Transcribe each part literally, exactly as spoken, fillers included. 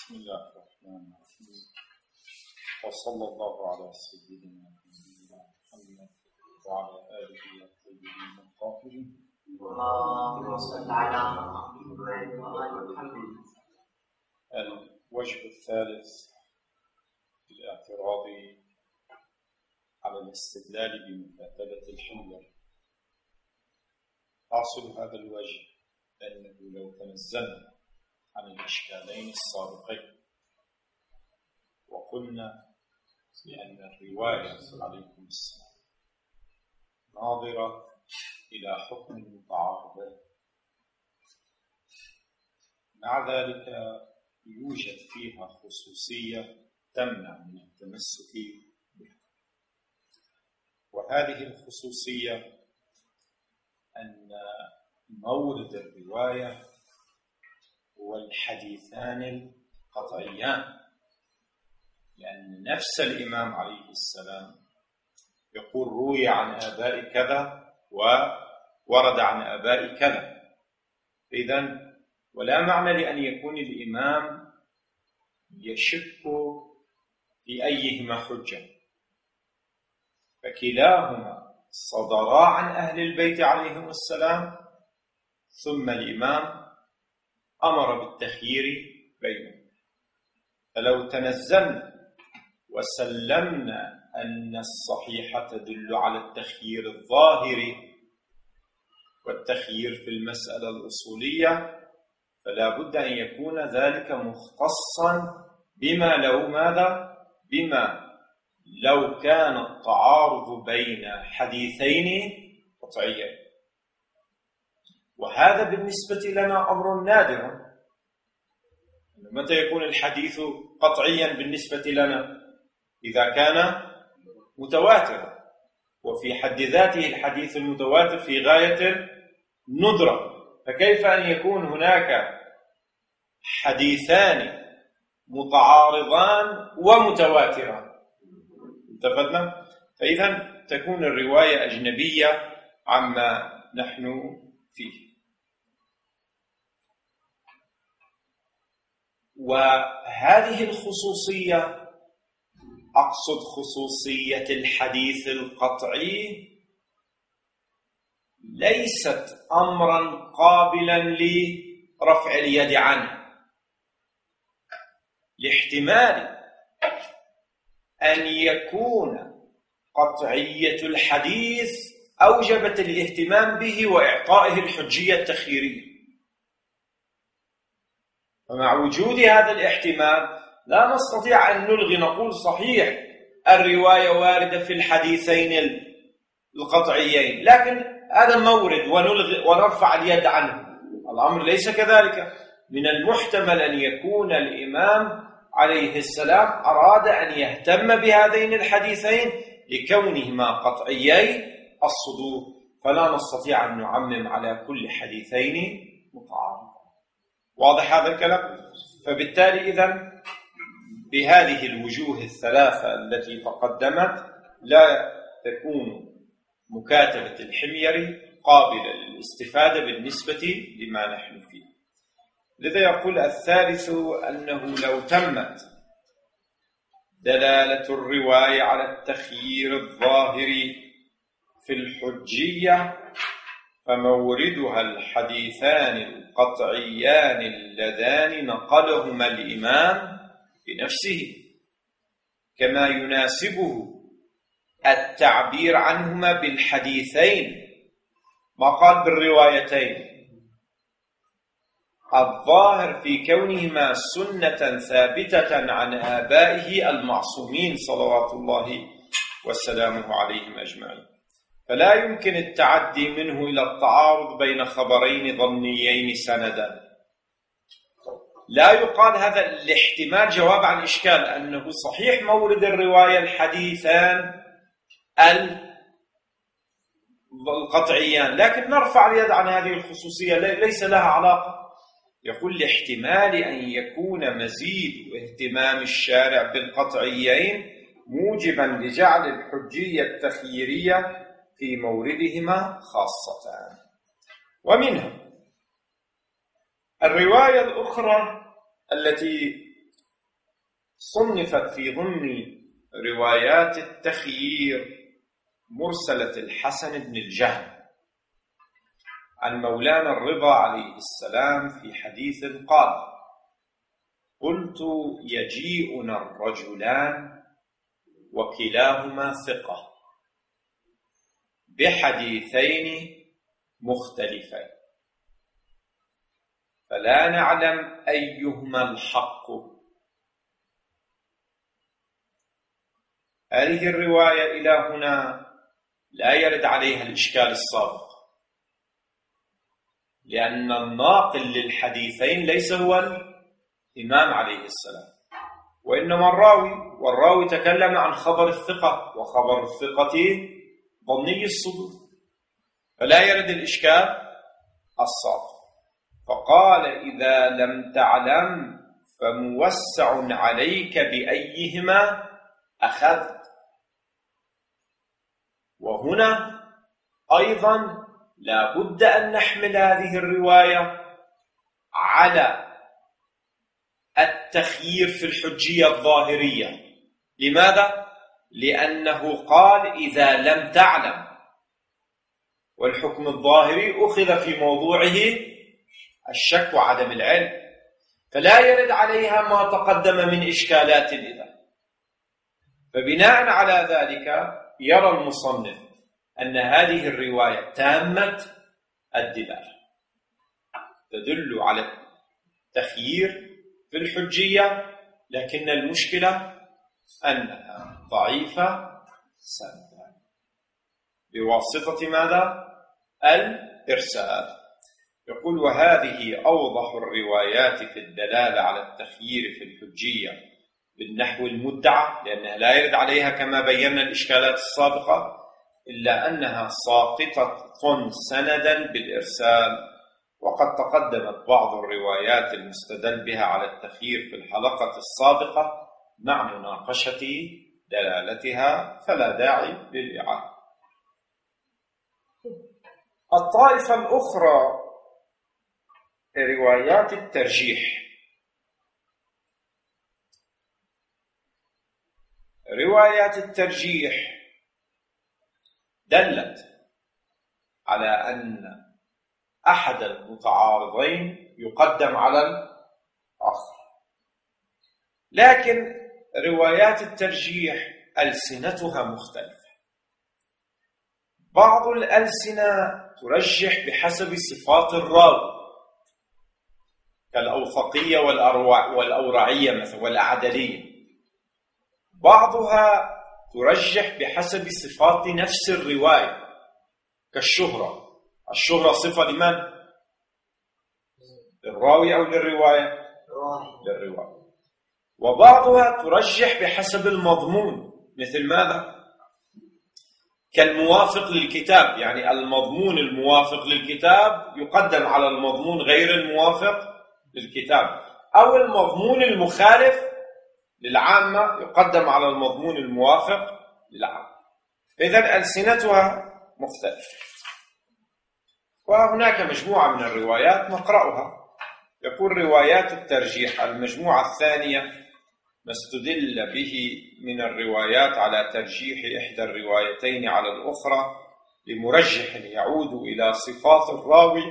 بسم الله الرحمن الرحيم، وصلى الله على سيدنا محمد وعلى آله الطيبين الطاهرين. اللهم صل على محمد وآل محمد. الوجه الثالث في الاعتراض على الاستدلال بمكاتبة الحمير. حاصل هذا الوجه أنه لو تنزلنا عن الإشكالين السابقين وقلنا بأن الرواية عليكم السلام ناظرة إلى حكم المتعارضين، مع ذلك يوجد فيها خصوصية تمنع من التمسك بها، وهذه الخصوصية أن مورد الرواية هو الحديثان القطعيان، لأن نفس الإمام عليه السلام يقول روي عن آباء كذا وورد عن آباء كذا. إذن ولا معنى لأن يكون الإمام يشك في أيهما حجة، فكلاهما صدرا عن أهل البيت عليهم السلام، ثم الإمام أمر بالتخيير بينهم. فلو تنزلنا وسلمنا أن الصحيحة تدل على التخيير الظاهري والتخيير في المسألة الأصولية، فلا بد أن يكون ذلك مختصا بما لو ماذا؟ بما لو كان التعارض بين حديثين قطعيين، وهذا بالنسبة لنا أمر نادر. متى يكون الحديث قطعيا بالنسبة لنا؟ إذا كان متواترا، وفي حد ذاته الحديث المتواتر في غاية الندرة، فكيف أن يكون هناك حديثان متعارضان ومتواتران؟ اتفقنا؟ فإذا تكون الرواية أجنبية عما نحن فيه. وهذه الخصوصية، أقصد خصوصية الحديث القطعي، ليست أمرا قابلا لرفع اليد عنه، لاحتمال أن يكون قطعية الحديث أوجبت الاهتمام به وإعطائه الحجية التخييرية. ومع وجود هذا الاحتمال لا نستطيع أن نلغي، نقول صحيح الرواية واردة في الحديثين القطعيين، لكن هذا مورد ونلغي ونرفع اليد عنه. الأمر ليس كذلك. من المحتمل أن يكون الإمام عليه السلام أراد أن يهتم بهذين الحديثين لكونهما قطعيي الصدور، فلا نستطيع أن نعمم على كل حديثين متعارض. واضح هذا الكلام؟ فبالتالي إذن بهذه الوجوه الثلاثة التي تقدمت لا تكون مكاتبة الحميري قابلة للاستفادة بالنسبة لما نحن فيه. لذا يقول الثالث أنه لو تمت دلالة الرواية على التخيير الظاهر في الحجية فموردها الحديثان القطعيان اللذان نقلهما الإمام بنفسه، كما يناسبه التعبير عنهما بالحديثين، ما قال بالروايتين، الظاهر في كونهما سنة ثابتة عن آبائه المعصومين صلوات الله وسلامه عليهم أجمعين. فلا يمكن التعدي منه إلى التعارض بين خبرين ظنيين سندا. لا يقال هذا الاحتمال جواب عن إشكال، أنه صحيح مورد الرواية الحديثان القطعيان، لكن نرفع اليد عن هذه الخصوصية، ليس لها علاقة. يقول لاحتمال أن يكون مزيد اهتمام الشارع بالقطعيين موجبا لجعل الحجية التخييرية في موردهما خاصة. ومنها الرواية الأخرى التي صنفت في ضمن روايات التخيير مرسلة الحسن بن الجهم عن مولانا الرضا عليه السلام في حديث قال: قلت يجيئنا الرجلان وكلاهما ثقة بحديثين مختلفين فلا نعلم أيهما الحق. هذه الرواية إلى هنا لا يرد عليها الإشكال السابق، لأن الناقل للحديثين ليس هو الإمام عليه السلام، وإنما الراوي، والراوي تكلم عن خبر الثقة، وخبر الثقة ظني الصدور، فلا يرد الإشكال السابق. فقال: إذا لم تعلم فموسع عليك بأيهما أخذت. وهنا أيضا لا بد أن نحمل هذه الرواية على التخيير في الحجية الظاهرية. لماذا؟ لأنه قال: إذا لم تعلم، والحكم الظاهري أخذ في موضوعه الشك وعدم العلم، فلا يرد عليها ما تقدم من إشكالات إذا. فبناء على ذلك يرى المصنف أن هذه الرواية تامة الدلالة، تدل على التخيير في الحجية، لكن المشكلة أنها ضعيفة سندا بواسطة ماذا؟ الإرسال. يقول: وهذه أوضح الروايات في الدلالة على التخيير في الحجية بالنحو المدعى، لأنها لا يرد عليها كما بينا الإشكالات السابقة، إلا أنها ساقطة سندا بالإرسال. وقد تقدمت بعض الروايات المستدل بها على التخيير في الحلقة السابقة مع مناقشة دلالتها، فلا داعي للإعادة. الطائفة الأخرى روايات الترجيح. روايات الترجيح دلت على أن أحد المتعارضين يقدم على الآخر، لكن روايات الترجيح ألسنتها مختلفة. بعض الألسنة ترجح بحسب صفات الراوي كالأوثقية والأورعية مثلا والأعدلية، بعضها ترجح بحسب صفات نفس الرواية كالشهرة. الشهرة صفة لمن؟ للراوي أو للرواية؟ للرواية. وبعضها ترجح بحسب المضمون، مثل ماذا؟ كالموافق للكتاب، يعني المضمون الموافق للكتاب يقدم على المضمون غير الموافق للكتاب، أو المضمون المخالف للعامة يقدم على المضمون الموافق للعامة. إذن ألسنتها مختلفة. وهناك مجموعة من الروايات نقرأها. يقول: روايات الترجيح المجموعة الثانية ما استدل به من الروايات على ترجيح إحدى الروايتين على الأخرى لمرجح يعود إلى صفات الراوي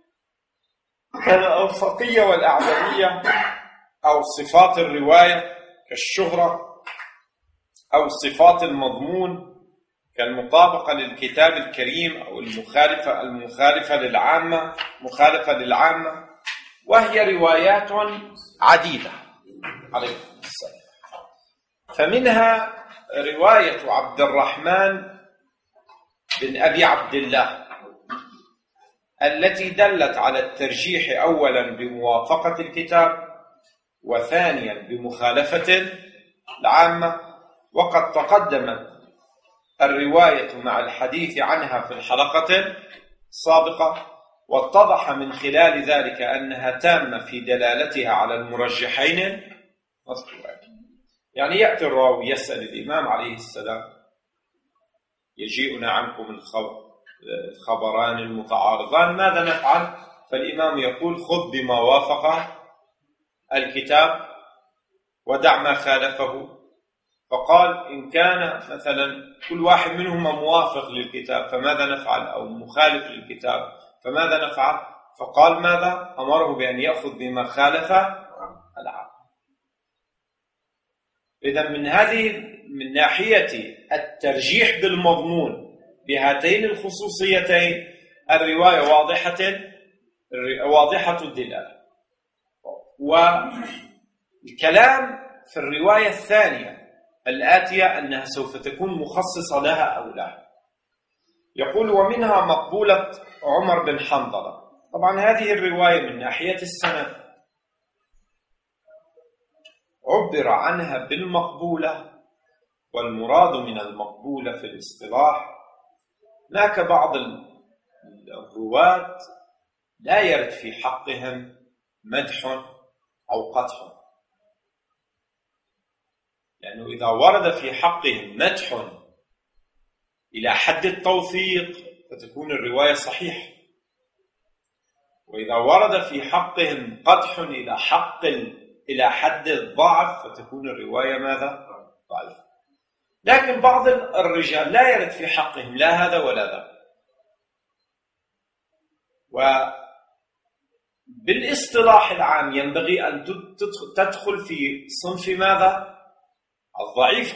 كالأوثقية والأعدلية، أو صفات الرواية كالشهرة، أو صفات المضمون كالمطابقة للكتاب الكريم، أو المخالفة المخالفة للعامة مخالفة للعامة، وهي روايات عديدة عليه السلام. فمنها رواية عبد الرحمن بن أبي عبد الله التي دلت على الترجيح أولا بموافقة الكتاب، وثانيا بمخالفة العامة. وقد تقدمت الرواية مع الحديث عنها في الحلقة السابقة، واتضح من خلال ذلك أنها تامة في دلالتها على المرجحين مذكورين. يعني يأتي الراوي يسأل الإمام عليه السلام: يجيئنا عنكم الخبران المتعارضان، ماذا نفعل؟ فالإمام يقول: خذ بما وافق الكتاب ودع ما خالفه. فقال إن كان مثلا كل واحد منهما موافق للكتاب فماذا نفعل، أو مخالف للكتاب فماذا نفعل؟ فقال ماذا؟ أمره بأن يأخذ بما خالف العام. إذن من هذه من ناحية الترجيح بالمضمون بهاتين الخصوصيتين الرواية واضحة واضحة الدلالة. والكلام في الرواية الثانية الآتية أنها سوف تكون مخصصة لها أو لا. يقول ومنها مقبولة عمر بن حنظلة. طبعا هذه الرواية من ناحية السند عبر عنها بالمقبولة، والمراد من المقبولة في الاصطلاح هناك بعض الرواة لا يرد في حقهم مدح أو قدح، لأنه إذا ورد في حقهم مدح إلى حد التوثيق فتكون الرواية صحيحة، وإذا ورد في حقهم قدح إلى حق إلى حد الضعف فتكون الرواية ماذا؟ ضعيفة. لكن بعض الرجال لا يرد في حقهم لا هذا ولا ذا. وبالاصطلاح العام ينبغي أن تدخل في صنف ماذا؟ الضعيف،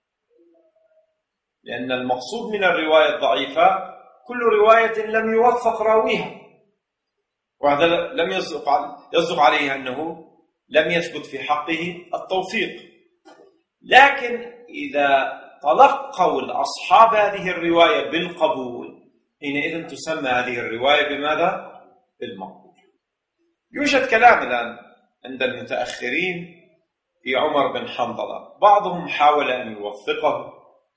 لأن المقصود من الرواية الضعيفة كل رواية لم يوثق راويها، وهذا لم يصدق عليه أنه لم يثبت في حقه التوثيق. لكن إذا تلقوا الأصحاب هذه الرواية بالقبول حينئذ تسمى هذه الرواية بماذا؟ بالمقبول. يوجد كلام الآن عند المتأخرين في عمر بن حنظلة، بعضهم حاول أن يوثقه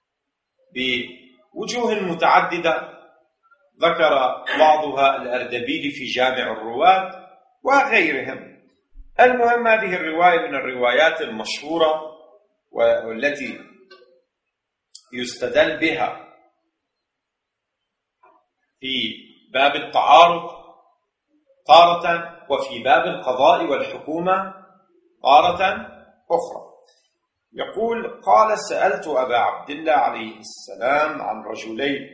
بوجوه متعددة ذكر بعضها الأردبيلي في جامع الرواة وغيرهم. المهم هذه الرواية من الروايات المشهورة والتي يستدل بها في باب التعارض تارة، وفي باب القضاء والحكومة تارة أخرى. يقول قال سألت أبا عبد الله عليه السلام عن رجلين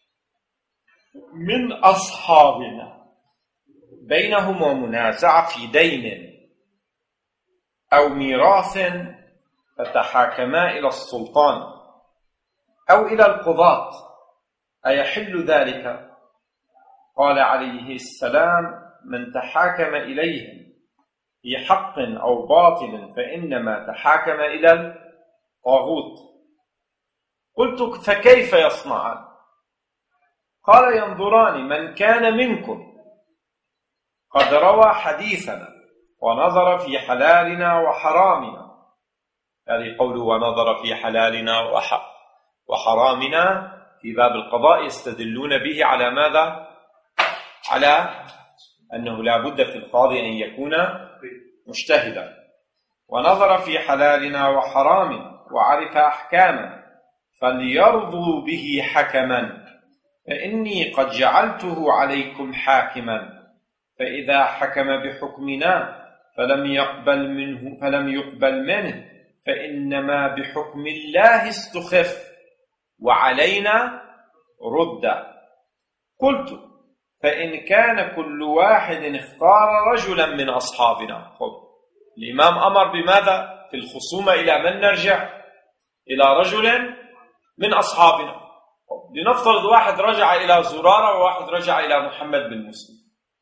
من أصحابنا بينهما منازعة في دين أو ميراث فتحاكما إلى السلطان أو إلى القضاة أيحل ذلك؟ قال عليه السلام من تحاكم إليهم في حق أو باطل فإنما تحاكم إلى الطاغوت. قلت فكيف يصنعان؟ قال ينظران من كان منكم قد روى حديثنا ونظر في حلالنا وحرامنا. هذه قوله ونظر في حلالنا وحرامنا في باب القضاء يستدلون به على ماذا؟ على أنه لا بد في القاضي أن يكون مجتهدا. ونظر في حلالنا وحرامنا وعرف أحكاما فليرضوا به حكما فإني قد جعلته عليكم حاكما فإذا حكم بحكمنا فلم يقبل منه فلم يقبل منه فإنما بحكم الله استخف وعلينا رد. قلت فإن كان كل واحد اختار رجلا من أصحابنا. خب الإمام أمر بماذا في الخصومة؟ إلى من نرجع؟ إلى رجل من أصحابنا. لنفترض واحد رجع إلى زرارة وواحد رجع إلى محمد بن مسلم.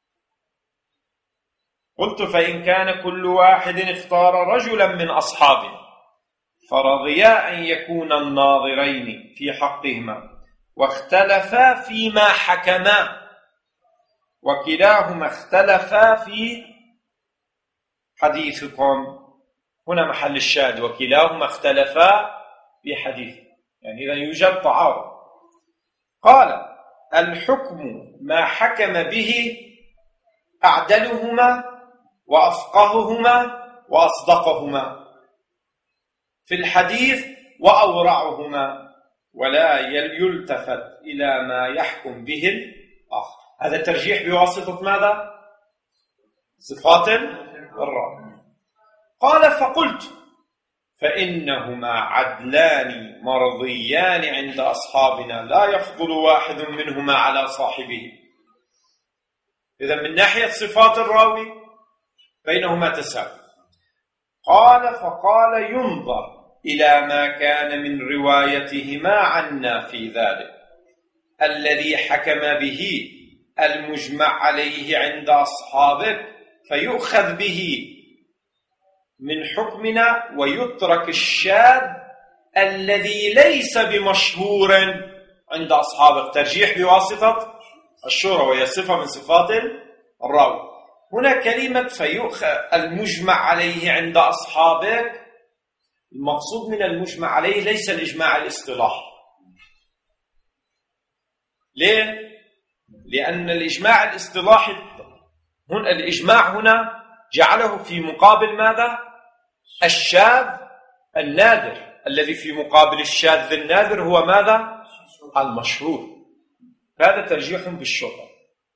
قلت فإن كان كل واحد اختار رجلا من أصحابنا فرضيا أن يكون الناظرين في حقهما واختلفا فيما حكما وكلاهما اختلفا في حديثكم. هنا محل الشاهد وكلاهما اختلفا في حديث، يعني إذا يوجد تعارض. قال الحكم ما حكم به أعدلهما وأفقههما وأصدقهما في الحديث وأورعهما ولا يلتفت إلى ما يحكم به الآخر. هذا الترجيح بواسطة ماذا؟ صفات الراوي. قال فقلت فإنهما عدلان مرضيان عند أصحابنا لا يفضل واحد منهما على صاحبه. إذا من ناحية صفات الراوي بينهما تساوي. قال فقال ينظر إلى ما كان من روايتهما عنا في ذلك الذي حكم به المجمع عليه عند أصحابك فيؤخذ به من حكمنا ويترك الشاذ الذي ليس بمشهور عند أصحابك. ترجيح بواسطة الشهرة وهي صفة من صفات الراوي. هنا كلمة فيؤخذ المجمع عليه عند أصحابك، المقصود من المجمع عليه ليس الإجماع الاصطلاحي. ليه؟ لأن الإجماع الاصطلاحي هنا الإجماع هنا جعله في مقابل ماذا؟ الشاذ النادر، الذي في مقابل الشاذ النادر هو ماذا؟ المشهور. هذا ترجيح بالشهرة.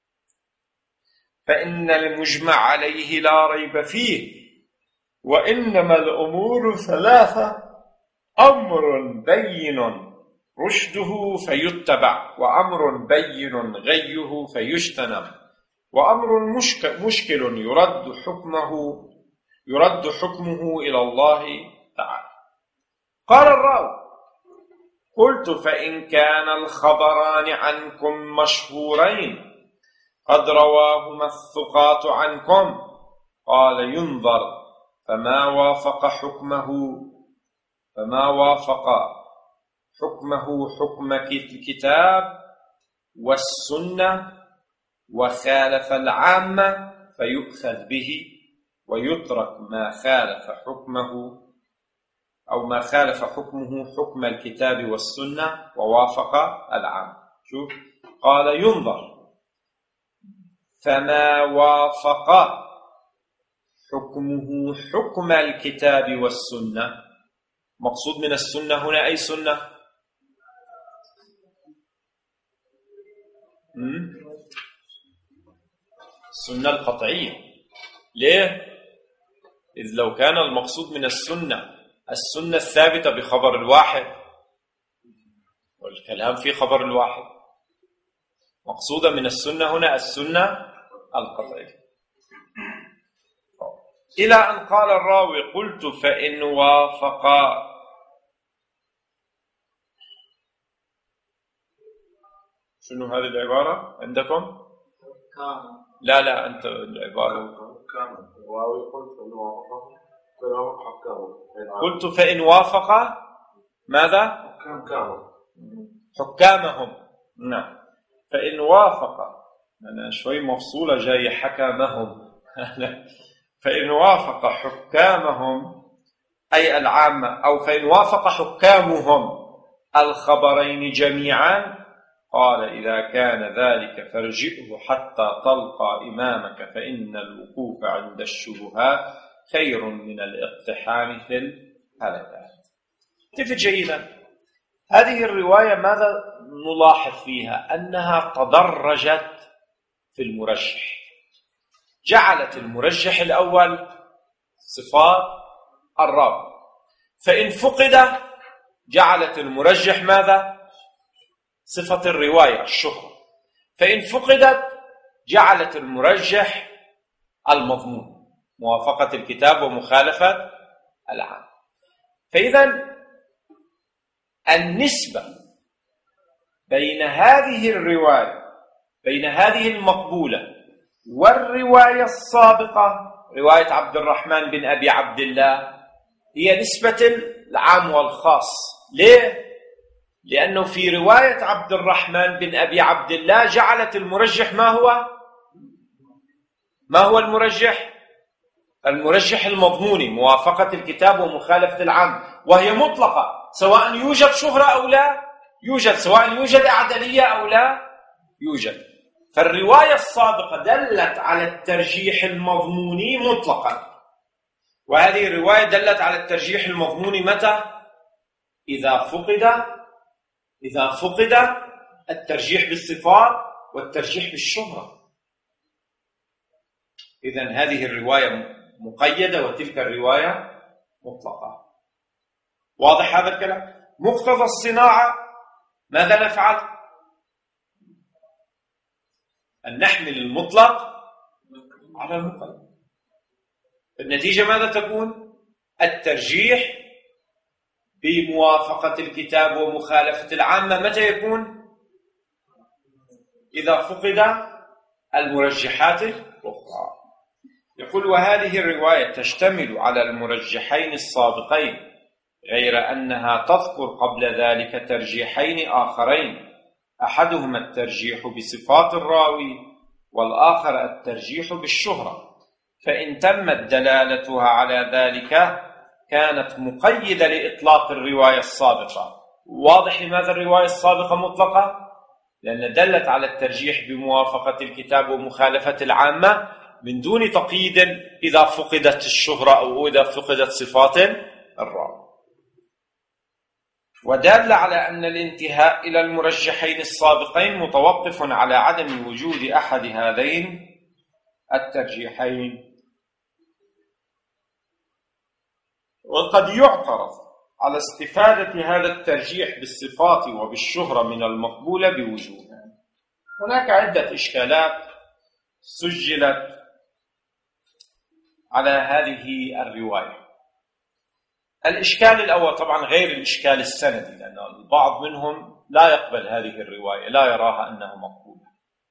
فإن المجمع عليه لا ريب فيه، وإنما الأمور ثلاثة: أمر بين رشده فيتبع، وأمر بين غيه فيجتنب، وأمر مشكل يرد حكمه يرد حكمه إلى الله تعالى. قال الراوي: قلت فإن كان الخبران عنكم مشهورين قد رواهما الثقات عنكم. قال: ينظر فما وافق حكمه فما وافق حكمه حكم الكتاب والسنة وخالف العامة فيؤخذ به، ويترك ما خالف حكمه أو ما خالف حكمه حكم الكتاب والسنة ووافق العامة. شوف، قال: ينظر فما وافق حكمه حكم الكتاب والسنة. مقصود من السنة هنا أي سنة؟ السنة القطعية. ليه؟ إذ لو كان المقصود من السنة السنة الثابتة بخبر الواحد، والكلام في خبر الواحد، مقصودة من السنة هنا السنة القطعية. إلى أن قال الراوي: قلت فإن وافق. شنو هذه العبارة عندكم؟ لا لا أنت العبارة قلت فإن وافق ماذا؟ حكامهم. نعم، فإن وافق، أنا شوي مفصولة جاي حكامهم فإن وافق حكامهم أي العامة، أو فإن وافق حكامهم الخبرين جميعا، قال: إذا كان ذلك فارجئه حتى تلقى إمامك، فإن الوقوف عند الشبهات خير من الاقتحام في الهلكات. تفت جيدا، هذه الرواية ماذا نلاحظ فيها؟ أنها تدرجت في المرجح. جعلت المرجح الأول صفات الراوي، فإن فقد جعلت المرجح ماذا؟ صفة الرواية الشهرة، فإن فقدت جعلت المرجح المضمون موافقة الكتاب ومخالفة العام. فإذا النسبة بين هذه الرواية بين هذه المقبولة والرواية السابقة رواية عبد الرحمن بن أبي عبد الله هي نسبة العام والخاص. ليه؟ لأنه في رواية عبد الرحمن بن أبي عبد الله جعلت المرجح ما هو؟ ما هو المرجح؟ المرجح المضموني موافقة الكتاب ومخالفة العام، وهي مطلقة سواء يوجد شهرة أو لا يوجد، سواء يوجد أعدلية أو لا يوجد. فالرواية السابقة دلت على الترجيح المضموني مطلقا، وهذه الرواية دلت على الترجيح المضموني متى؟ إذا فقد إذا فقد الترجيح بالصفات والترجيح بالشهرة. إذن هذه الرواية مقيدة وتلك الرواية مطلقة. واضح هذا الكلام؟ مقتضى الصناعة ماذا نفعل؟ أن نحمل المطلق على المقيد. النتيجة ماذا تكون؟ الترجيح بموافقة الكتاب ومخالفة العامة متى يكون؟ إذا فقد المرجحات الأخرى. يقول: وهذه الرواية تشتمل على المرجحين السابقين، غير أنها تذكر قبل ذلك ترجيحين آخرين، أحدهما الترجيح بصفات الراوي، والآخر الترجيح بالشهرة، فإن تمت دلالتها على ذلك كانت مقيدة لإطلاق الرواية السابقة. واضح لماذا الرواية السابقة مطلقة؟ لأن دلت على الترجيح بموافقة الكتاب ومخالفة العامة من دون تقييد إذا فقدت الشهرة أو إذا فقدت صفات الراوي. ودل على أن الانتهاء إلى المرجحين السابقين متوقف على عدم وجود أحد هذين الترجيحين. وقد يعترض على استفادة هذا الترجيح بالصفات وبالشهرة من المقبولة بوجوه. هناك عدة إشكالات سجلت على هذه الرواية. الإشكال الأول طبعا غير الإشكال السندي، لأن البعض منهم لا يقبل هذه الرواية، لا يراها أنها مقبولة.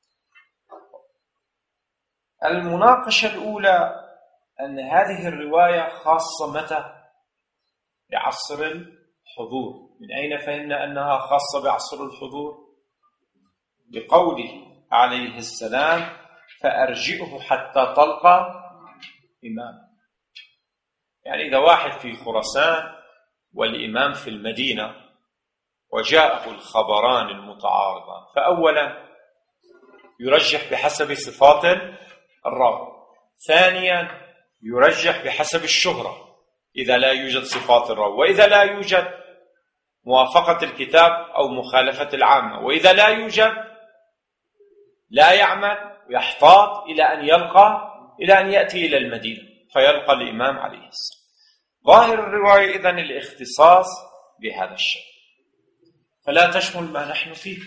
المناقشة الأولى أن هذه الرواية خاصة متى؟ بعصر الحضور. من أين فهمنا أنها خاصة بعصر الحضور؟ بقوله عليه السلام: فأرجئه حتى تلقى إمام. يعني إذا واحد في خراسان والإمام في المدينة وجاءه الخبران المتعارضان، فأولا يرجح بحسب صفات الراوي، ثانيا يرجح بحسب الشهرة إذا لا يوجد صفات الراوي، وإذا لا يوجد موافقة الكتاب أو مخالفة العامة، وإذا لا يوجد لا يعمل ويحتاط إلى أن يلقى إلى أن يأتي إلى المدينة فيلقى الإمام عليه السلام. ظاهر الرواية إذن الاختصاص بهذا الشيء، فلا تشمل ما نحن فيه.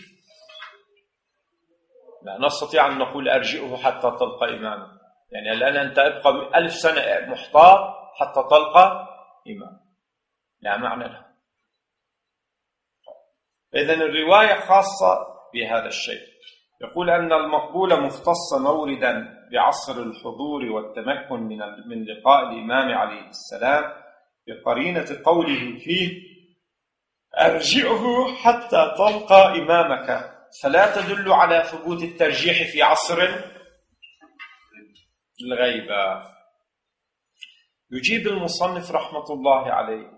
لا نستطيع أن نقول أرجئه حتى تلقى إماما، يعني الآن أنت أبقى ألف سنة محتاط حتى تلقى إمام، لا معنى له. إذن الرواية خاصة بهذا الشيء. يقول أن المقبولة مختصة موردا بعصر الحضور والتمكن من من لقاء الإمام عليه السلام، بقرينة قوله فيه: أرجئه حتى تلقى إمامك، فلا تدل على ثبوت الترجيح في عصر الغيبة. يجيب المصنف رحمة الله عليه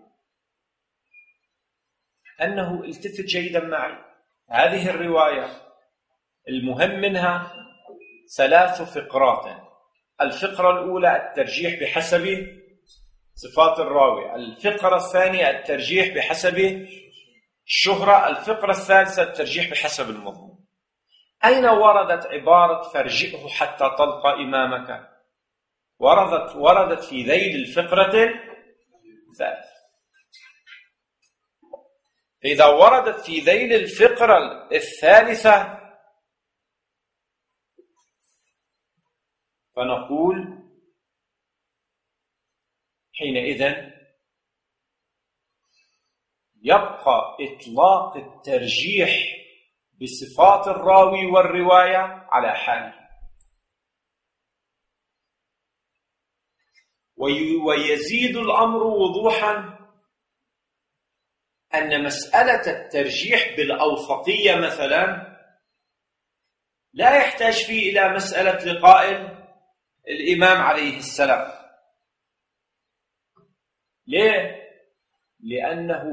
أنه التفت جيدا معي، هذه الرواية المهم منها ثلاث فقرات. الفقرة الأولى الترجيح بحسب صفات الراوي، الفقرة الثانية الترجيح بحسب الشهرة، الفقرة الثالثة الترجيح بحسب المضمون. أين وردت عبارة فارجئه حتى تلقى إمامك؟ وردت وردت في ذيل الفقرة الثالثة. فإذا وردت في ذيل الفقرة الثالثة فنقول حينئذ يبقى إطلاق الترجيح بصفات الراوي والرواية على حاله، ويزيد الأمر وضوحا أن مسألة الترجيح بالأوسطية مثلا لا يحتاج فيه إلى مسألة لقاء الإمام عليه السلام. ليه؟ لأنه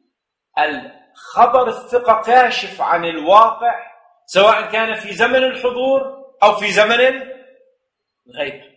الخبر الثقة كاشف عن الواقع سواء كان في زمن الحضور أو في زمن الغيبة.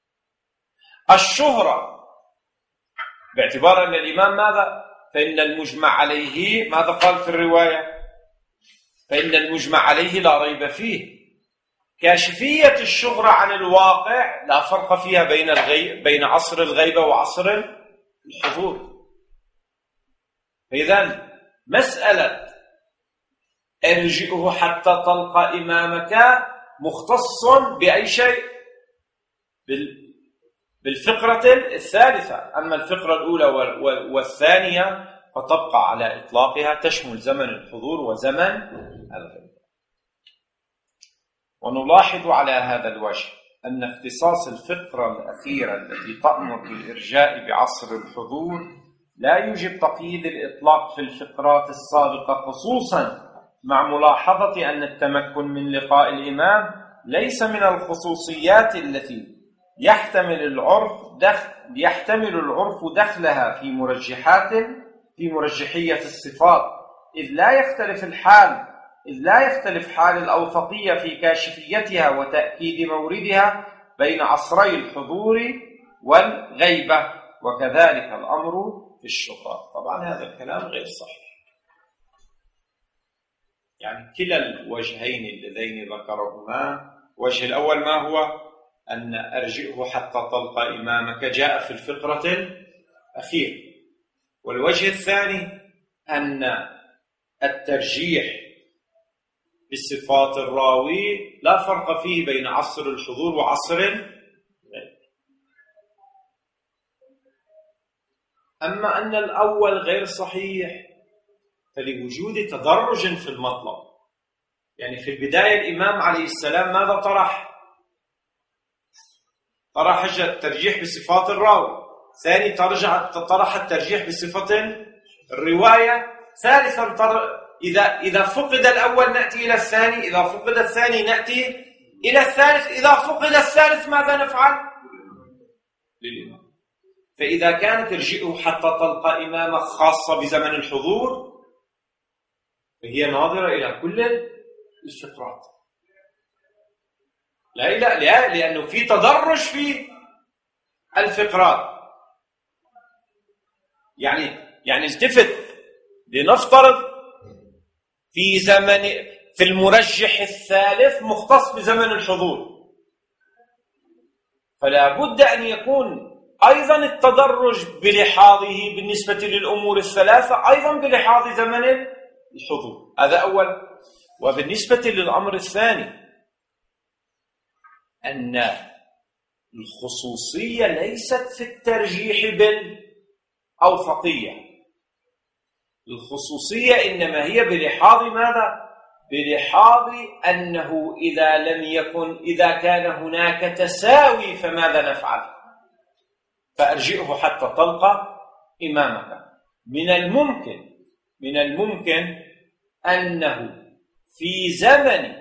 الشهرة باعتبار أن الإمام ماذا؟ فإن المجمع عليه ماذا قال في الرواية؟ فإن المجمع عليه لا ريب فيه. كاشفية الشهرة عن الواقع لا فرق فيها بين الغيب بين عصر الغيبة وعصر الحضور. فإذا مسألة ارجئه حتى تلقى إمامك مختص بأي شيء؟ بالفقرة الثالثة. أما الفقرة الأولى والثانية فتبقى على إطلاقها، تشمل زمن الحضور وزمن الغيب. ونلاحظ على هذا الوجه أن اختصاص الفقرة الأخيرة التي تأمر بالإرجاء بعصر الحضور لا يوجب تقييد الإطلاق في الفقرات السابقة، خصوصا مع ملاحظة أن التمكن من لقاء الإمام ليس من الخصوصيات التي يحتمل العرف دخل يحتمل العرف دخلها في مرجحات في مرجحية الصفات، إذ لا يختلف الحال إذ لا يختلف حال الأوسطية في كاشفيتها وتأكيد موردها بين عصري الحضور والغيبة، وكذلك الأمر في الشهرة. طبعا هذا الكلام غير صحيح. يعني كلا الوجهين اللذين ذكرهما، وجه الأول ما هو؟ أن أرجئه حتى تلقى إمامك جاء في الفقرة الأخيرة، والوجه الثاني أن الترجيح بصفات الراوي لا فرق فيه بين عصر الحضور وعصر الغيب. أما أن الأول غير صحيح فلوجود تدرج في المطلب. يعني في البداية الإمام عليه السلام ماذا طرح؟ طرح الترجيح بصفات الراوي، ثاني ترجع طرح الترجيح بصفة الرواية، ثالثا إذا إذا فقد الأول نأتي إلى الثاني، إذا فقد الثاني نأتي إلى الثالث، إذا فقد الثالث ماذا نفعل؟ للإمام. فإذا كانت ارجئه حتى تلقى إمامك خاصة بزمن الحضور فهي ناظرة إلى كل الفقرات. لا لا لا لأنه في تدرج في الفقرات. يعني يعني التفت، لنفترض في زمن في المرجح الثالث مختص بزمن الحضور، فلا بد أن يكون أيضا التدرج بلحاظه بالنسبة للأمور الثلاثة أيضا بلحاظ زمن الحضور. هذا أول. وبالنسبة للأمر الثاني أن الخصوصية ليست في الترجيح بالأوسطية، الخصوصية إنما هي بلحاظ ماذا؟ بلحاظ أنه إذا لم يكن إذا كان هناك تساوي فماذا نفعل؟ فأرجئه حتى تلقى إمامك. من الممكن من الممكن أنه في زمن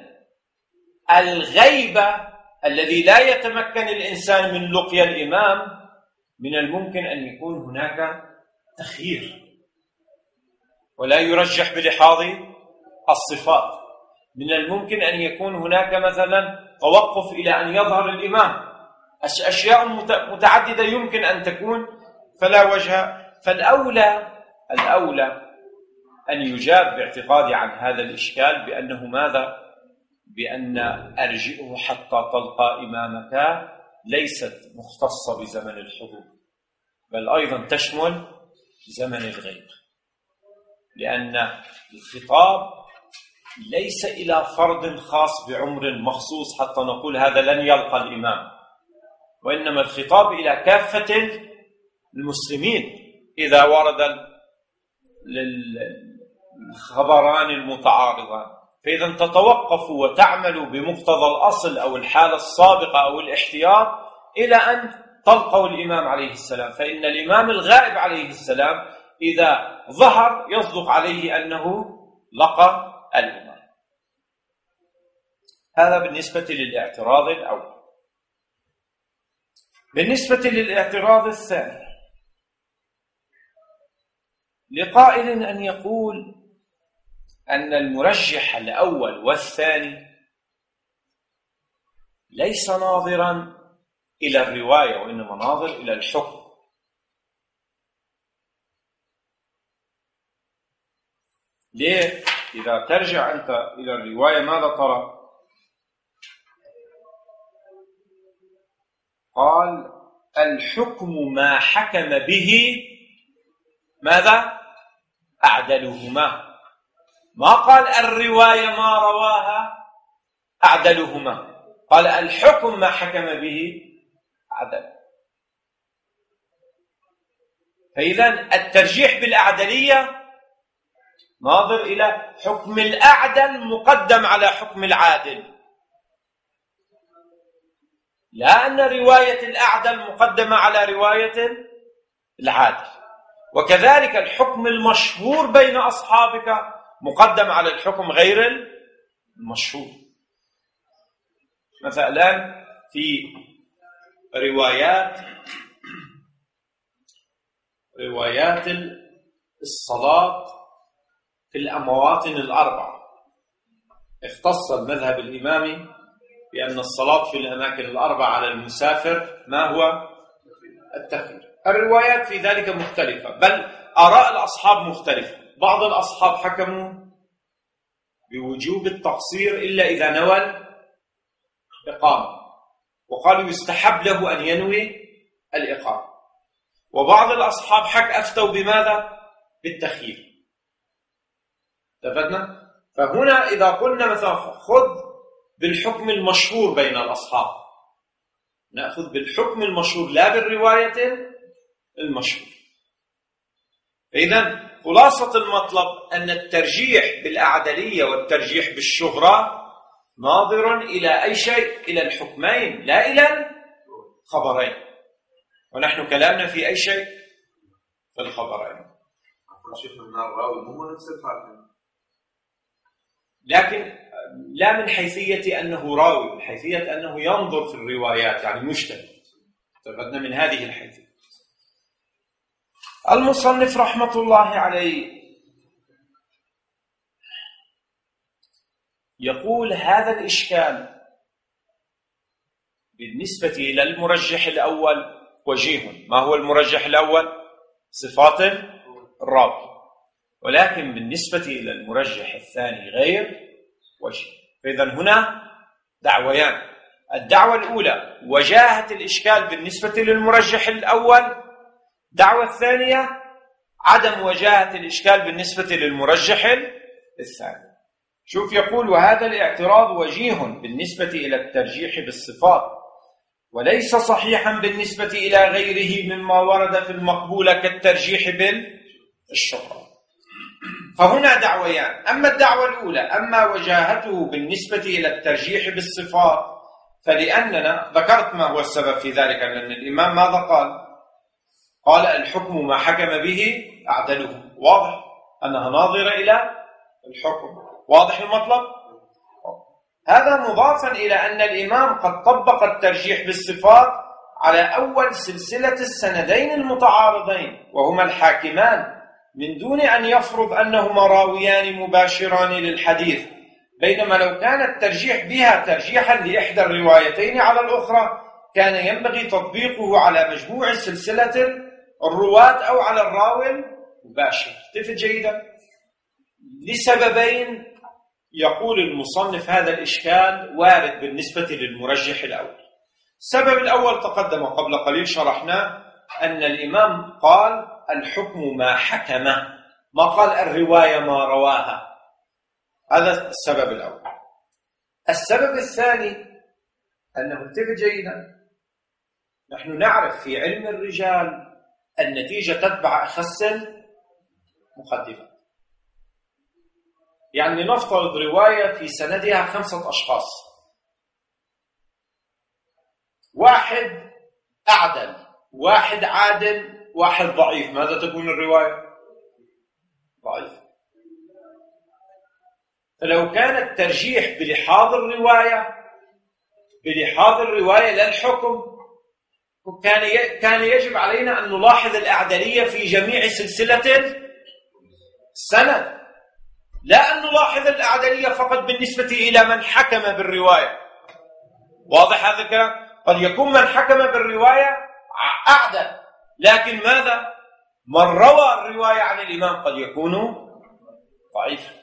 الغيبة الذي لا يتمكن الإنسان من لقيا الإمام، من الممكن أن يكون هناك تخيير ولا يرجح بلحاظ الصفات. من الممكن أن يكون هناك مثلا توقف إلى أن يظهر الإمام. أشياء متعددة يمكن أن تكون، فلا وجه. فالأولى الأولى أن يجاب باعتقادي عن هذا الإشكال بأنه ماذا؟ بأن أرجئه حتى تلقى إمامك ليست مختصة بزمن الحضور، بل أيضا تشمل زمن الغيب، لأن الخطاب ليس إلى فرد خاص بعمر مخصوص حتى نقول هذا لن يلقى الإمام، وإنما الخطاب إلى كافة المسلمين إذا ورد الخبران المتعارضان. فإذا تتوقفوا وتعملوا بمقتضى الأصل أو الحالة السابقة أو الاحتياط إلى أن تلقوا الإمام عليه السلام، فإن الإمام الغائب عليه السلام إذا ظهر يصدق عليه أنه لقى الإمام. هذا بالنسبة للاعتراض الأول. بالنسبة للاعتراض الثاني، لقائل أن يقول أن المرجح الأول والثاني ليس ناظرا إلى الرواية وإنما ناظر إلى الحكم. ليه؟ إذا ترجع أنت إلى الرواية ماذا ترى؟ قال الحكم ما حكم به ماذا؟ أعدلهما، ما قال الرواية ما رواها أعدلهما، قال الحكم ما حكم به عدل. فإذا الترجيح بالأعدلية ناظر إلى حكم الأعدل مقدم على حكم العادل، لا أن رواية الأعدل مقدمة على رواية العادل. وكذلك الحكم المشهور بين أصحابك مقدم على الحكم غير المشهور. مثلا في روايات روايات الصلاة في الأمواطن الأربعة اختص المذهب الإمامي بأن الصلاة في الأماكن الأربعة على المسافر ما هو التخيير. الروايات في ذلك مختلفة، بل آراء الأصحاب مختلفة. بعض الأصحاب حكموا بوجوب التقصير إلا إذا نوى الإقامة، وقالوا يستحب له أن ينوي الإقامة. وبعض الأصحاب حك أفتوا بماذا؟ بالتخيير. تفدنا؟ فهنا إذا قلنا مثلا خذ بالحكم المشهور بين الأصحاب، نأخذ بالحكم المشهور لا بالرواية المشهور. إذن خلاصة المطلب أن الترجيح بالأعدلية والترجيح بالشهرة ناظر إلى أي شيء؟ إلى الحكمين لا إلى الخبرين. ونحن كلامنا في أي شيء؟ في الخبرين. لكن لا من حيثية أنه راوي، من حيثية أنه ينظر في الروايات، يعني مجتهد. استفدنا من هذه الحيثية. المصنف رحمة الله عليه يقول هذا الإشكال بالنسبة إلى المرجح الأول وجيه. ما هو المرجح الأول؟ صفات الراوي. ولكن بالنسبة إلى المرجح الثاني غير وجه. فإذا هنا دعويان. الدعوة الأولى وجاهة الإشكال بالنسبة للمرجح الأول، الدعوة الثانية عدم وجاهة الإشكال بالنسبة للمرجح الثاني. شوف يقول وهذا الاعتراض وجيه بالنسبة إلى الترجيح بالصفات، وليس صحيحا بالنسبة إلى غيره مما ورد في المقبولة كالترجيح بالشهرة. فهنا دعويان. أما الدعوة الأولى، أما وجاهته بالنسبة إلى الترجيح بالصفات، فلأننا ذكرت ما هو السبب في ذلك، لأن الإمام ماذا قال؟ قال الحكم ما حكم به أعدله. واضح أنها ناظرة إلى الحكم. واضح المطلب؟ هذا مضافا إلى أن الإمام قد طبق الترجيح بالصفات على أول سلسلة السندين المتعارضين وهما الحاكمان، من دون أن يفرض أنهما راويان مباشران للحديث، بينما لو كان الترجيح بها ترجيحا لإحدى الروايتين على الأخرى كان ينبغي تطبيقه على مجموع سلسلة الرواة أو على الراوي مباشر. تفهم جيدا؟ لسببين يقول المصنف هذا الإشكال وارد بالنسبة للمرجح الأول. السبب الأول تقدم قبل قليل شرحناه، أن الإمام قال الحكم ما حكمه، ما قال الرواية ما رواها. هذا السبب الأول. السبب الثاني أنه انتبه جيدا، نحن نعرف في علم الرجال النتيجة تتبع أخص المقدمة. يعني نفترض رواية في سندها خمسة أشخاص، واحد أعدل، واحد عادل، واحد ضعيف، ماذا تكون الرواية؟ ضعيف. فلو كان الترجيح بلحاظ الرواية بلحاظ الرواية لا الحكم، كان كان يجب علينا أن نلاحظ الأعدلية في جميع سلسلة السند، لا أن نلاحظ الأعدلية فقط بالنسبة إلى من حكم بالرواية. واضح هذا الكلام؟ قد يكون من حكم بالرواية أعدل، لكن ماذا؟ من روى الرواية عن الإمام قد يكون ضعيف.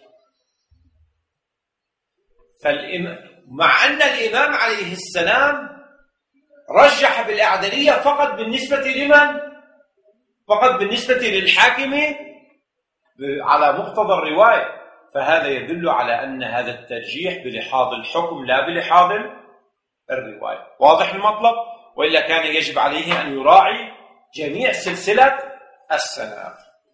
فالإمام مع أن الإمام عليه السلام رجح بالأعدلية فقط بالنسبة لمن؟ فقط بالنسبة للحاكم على مقتضى الرواية، فهذا يدل على أن هذا الترجيح بلحاظ الحكم لا بلحاظ الرواية. واضح المطلب؟ وإلا كان يجب عليه أن يراعي جميع سلسلة السند.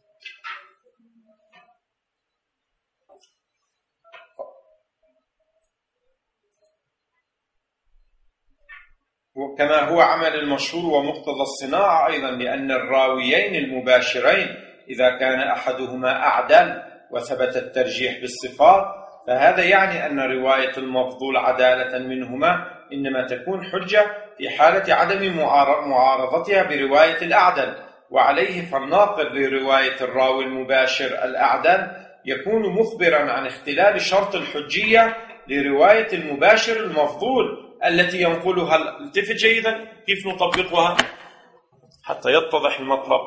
وكما هو عمل المشهور ومقتضى الصناعة أيضا، لأن الراويين المباشرين إذا كان أحدهما أعدل وثبت الترجيح بالصفات، فهذا يعني أن رواية المفضول عدالة منهما إنما تكون حجة في حالة عدم معارضتها برواية الأعدل، وعليه فالناقل لرواية الراوي المباشر الأعدل يكون مخبرا عن اختلال شرط الحجية لرواية المباشر المفضول التي ينقلها. التفت جيدا كيف نطبقها حتى يتضح المطلب.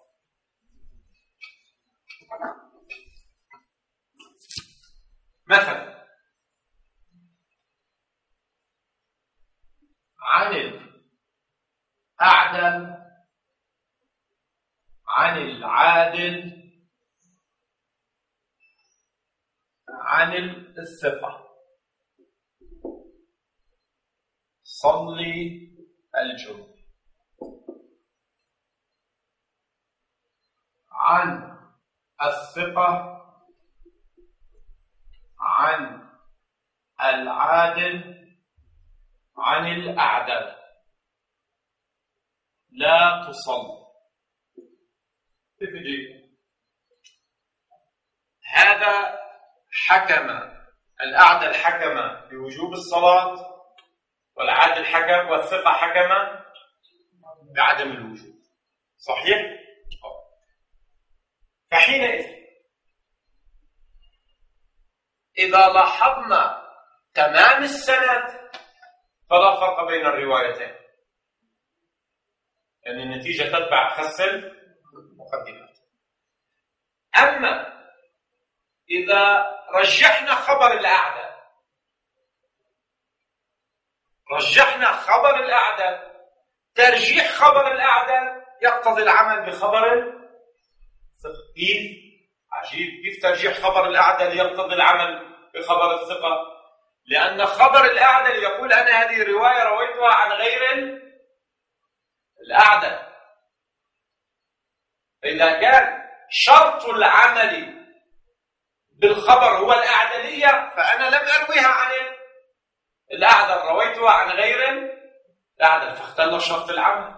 مثلا عن الأعدل عن العادل عن الثقة صلي الجمعة. عن الثقة عن العادل عن الأعدل لا تصلي. هذا حكم الأعدل حكم بوجوب الصلاة، والعادل حكم والثقة حكم بعدم الوجوب. صحيح؟ فحينئذ إذا لاحظنا تمام السند فلا فرق بين الروايتين، يعني النتيجة تتبع خس المقدمات. أما إذا رجحنا خبر الأعدل رجحنا خبر الأعدل ترجيح خبر الأعدل يقتضي العمل بخبر الثقة. كيف؟ عجيب، كيف ترجيح خبر الأعدل يقتضي العمل بخبر الثقة؟ لأن خبر الأعدل يقول أنا هذه الرواية رويتها عن غير الأعدل. فإذا كان شرط العمل بالخبر هو الأعدلية فأنا لم أرويها عن الأعدل، رويتها عن غير الأعدل، فاختل شرط العمل.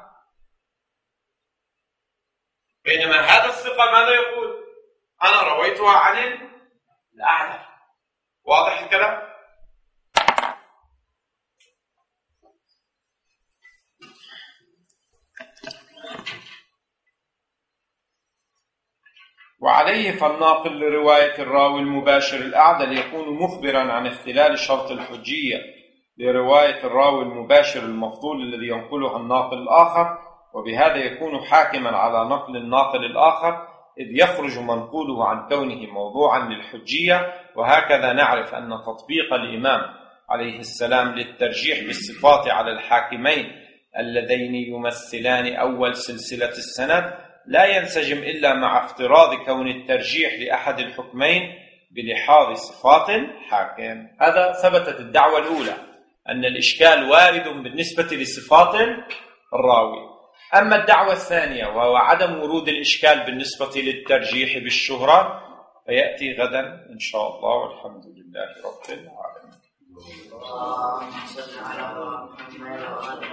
بينما هذا الثقة ماذا يقول؟ أنا رويتها عن الأعدل. واضح الكلام؟ وعليه فالناقل لرواية الراوي المباشر الأعدل يكون مخبرا عن اختلال شرط الحجية لرواية الراوي المباشر المفضول الذي ينقلها الناقل الآخر، وبهذا يكون حاكما على نقل الناقل الآخر، إذ يخرج منقوله عن كونه موضوعا للحجية. وهكذا نعرف أن تطبيق الإمام عليه السلام للترجيح بالصفات على الحاكمين اللذين يمثلان أول سلسلة السند لا ينسجم إلا مع افتراض كون الترجيح لأحد الحكمين بلحاظ صفات الحاكم. هذا ثبتت الدعوة الأولى أن الإشكال وارد بالنسبة لصفات الراوي. أما الدعوة الثانية وهو عدم ورود الإشكال بالنسبة للترجيح بالشهرة فيأتي غدا إن شاء الله، والحمد لله رب العالمين.